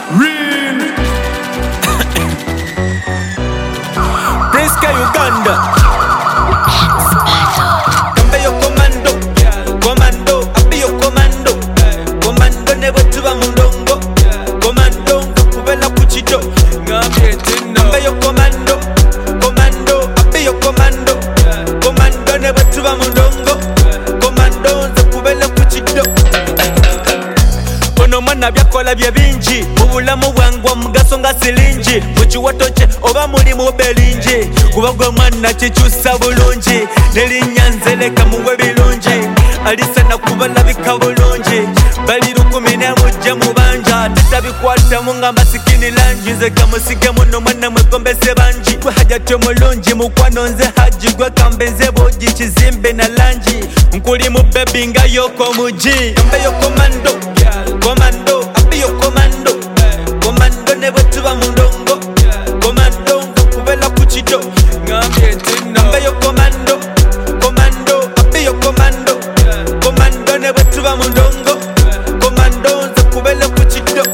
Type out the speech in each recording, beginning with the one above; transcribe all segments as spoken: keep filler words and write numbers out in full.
Real Prince K Uganda. Kambe yo commando, commando, abi yo commando, commando ne bwetuba mu ndongo, commando nkakubela ku kido. Kambe yo commando, commando, abi yo commando, commando ne bwetuba mu ndongo, commando nkakubela ku kido. Ono mwana byakola bye bingi mu bulamu bwange omugaso nga siringi mu kiwato kye oba muli mu belingi kuba gwe mwana kikyusa bulungi nerinnya nzeleka muwe birungi alisana kubalabika bulungi bali lukumi nemujje mu banja tetabikwatamu nga masikini langi nze kamusige muno mwana mwegombese bangi gwe hajatyo mulungi mukwano nze haji gwe kambe nze bogi kizimbe na langi nkuli mu bebi nga yoko mugi kambe yo komando komando abi yo komando komando ne bwetuba mu ndongo komando nkakubela ku kido kambe yo komando komando abi yo komando komando ne bwetuba mu ndongo komando nkakubela ku kido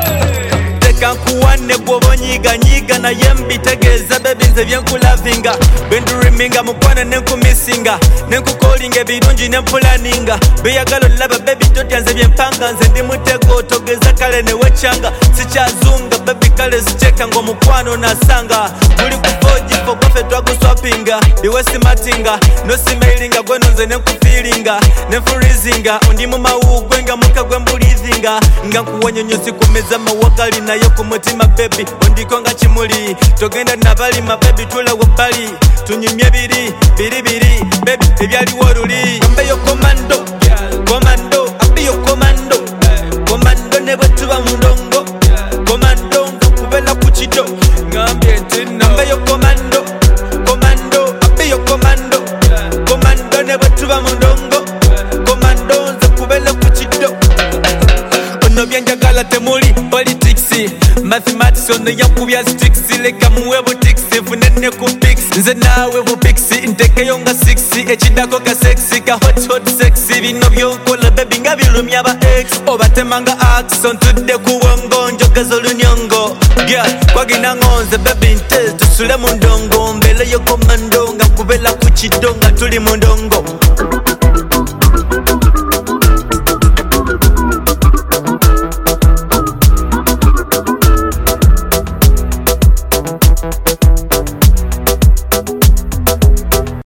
teka nkuwane bw'oba onyiganyiga naye mbitegeeza bebi nze byenkulavinga bwenduriminga mukwana nenkumisinga nenkukolinga ebirungi nempulaninga beyagala olaba bebi totya nze byempanga nze ndi mutego togeza kale newecyanga sikyazunga bebi kale sikyeka ng'omukwano nasanga tuli ku fojifo gwafe twaguswapinga iwe simatinga nosimailinga gweno nze nenkufiilinga nenfurizinga ondi mu mawugwe nga muka gwe mbulizinga nga nkuwanyonyosi kumeza mawakali naye ku mutima bebi ondiko nga kimuli togenda nabalima bebi tulawo bali tunyumye biri biri biri bebi ebyaliwo oluli kambe yo komando komando abi yo komando komando ne bwetuba mu ndongo komando nkakubela ku kido kambe yo komando komando abi yo komando komando ne bwetuba mu ndongo komando nkakubela ku kido ono byenjagala temuli politics mathematics ono yakubya sticks leka muwe butix funene ku pix nze nawe bupix ntekeyo nga six ekidako ka sexy ka hot hot sexy bino byokola bebi nga birumya ba ex obatemanga accent tudde ku wongo njogeza olunyongo girl kwagina ngonze bebi nte tusule mu ndongo mbele yo komando nga kubela ku kido nga tuli mu ndongo